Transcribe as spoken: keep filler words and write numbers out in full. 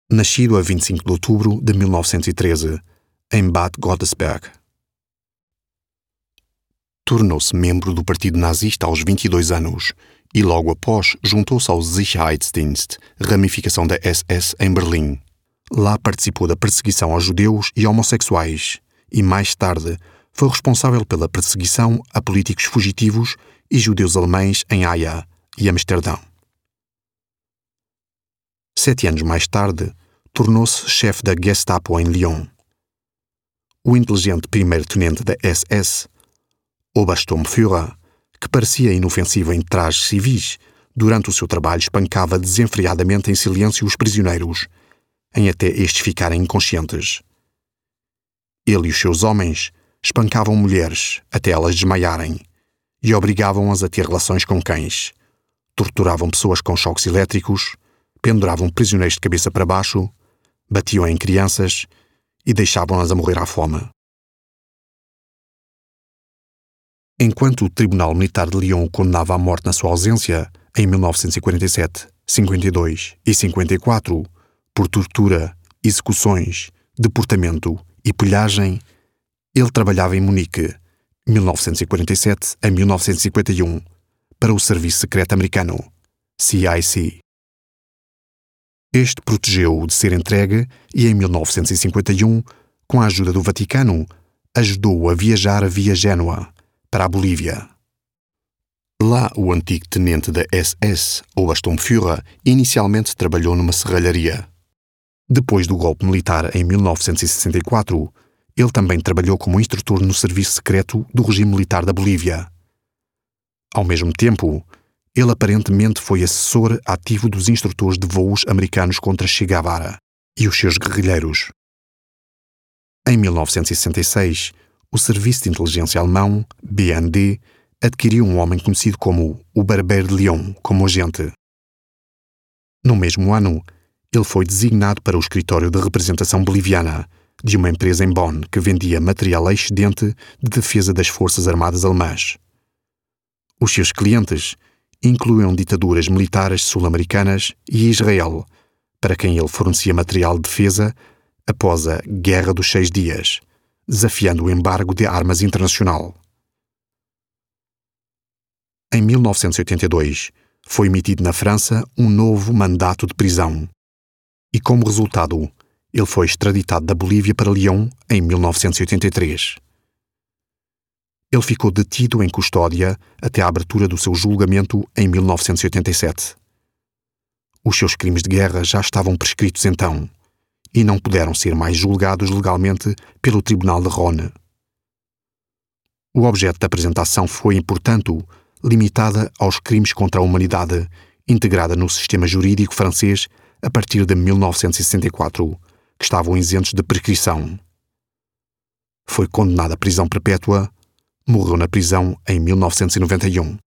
Nascido a vinte e cinco de outubro de mil novecentos e treze, em Bad Godesberg. Tornou-se membro do Partido Nazista aos vinte e dois anos e logo após juntou-se ao Sicherheitsdienst, ramificação da S S em Berlim. Lá participou da perseguição aos judeus e homossexuais e, mais tarde, foi responsável pela perseguição a políticos fugitivos e judeus alemães em Haia e Amsterdão. Sete anos mais tarde, tornou-se chefe da Gestapo em Lyon. O inteligente primeiro-tenente da S S, Obersturmführer, que parecia inofensivo em trajes civis, durante o seu trabalho espancava desenfreadamente em silêncio os prisioneiros, em até estes ficarem inconscientes. Ele e os seus homens espancavam mulheres até elas desmaiarem e obrigavam-as a ter relações com cães, torturavam pessoas com choques elétricos, penduravam prisioneiros de cabeça para baixo, batiam em crianças e deixavam-nas a morrer à fome. Enquanto o Tribunal Militar de Lyon o condenava à morte na sua ausência, em mil novecentos e quarenta e sete, cinquenta e dois e cinquenta e quatro, por tortura, execuções, deportamento e pilhagem, ele trabalhava em Munique, mil novecentos e quarenta e sete a mil novecentos e cinquenta e um, para o Serviço Secreto Americano, C I C. Este protegeu-o de ser entregue e, em mil novecentos e cinquenta e um, com a ajuda do Vaticano, ajudou-o a viajar via Génua, para a Bolívia. Lá, o antigo tenente da S S, Obersturmführer, inicialmente trabalhou numa serralharia. Depois do golpe militar em mil novecentos e sessenta e quatro, ele também trabalhou como instrutor no serviço secreto do regime militar da Bolívia. Ao mesmo tempo, ele aparentemente foi assessor ativo dos instrutores de voos americanos contra Che Guevara e os seus guerrilheiros. Em mil novecentos e sessenta e seis, o Serviço de Inteligência Alemão, B N D, adquiriu um homem conhecido como o Barbeiro de Lyon como agente. No mesmo ano, ele foi designado para o escritório de representação boliviana de uma empresa em Bonn que vendia material excedente de defesa das Forças Armadas Alemãs. Os seus clientes incluíam ditaduras militares sul-americanas e Israel, para quem ele fornecia material de defesa após a Guerra dos Seis Dias, desafiando o embargo de armas internacional. Em mil novecentos e oitenta e dois, foi emitido na França um novo mandato de prisão e, como resultado, ele foi extraditado da Bolívia para Lyon em mil novecentos e oitenta e três. Ele ficou detido em custódia até a abertura do seu julgamento em mil novecentos e oitenta e sete. Os seus crimes de guerra já estavam prescritos então e não puderam ser mais julgados legalmente pelo Tribunal de Rhône. O objeto da apresentação foi, portanto, limitada aos crimes contra a humanidade, integrada no sistema jurídico francês a partir de mil novecentos e sessenta e quatro, que estavam isentos de prescrição. Foi condenado à prisão perpétua, morreu na prisão em mil novecentos e noventa e um.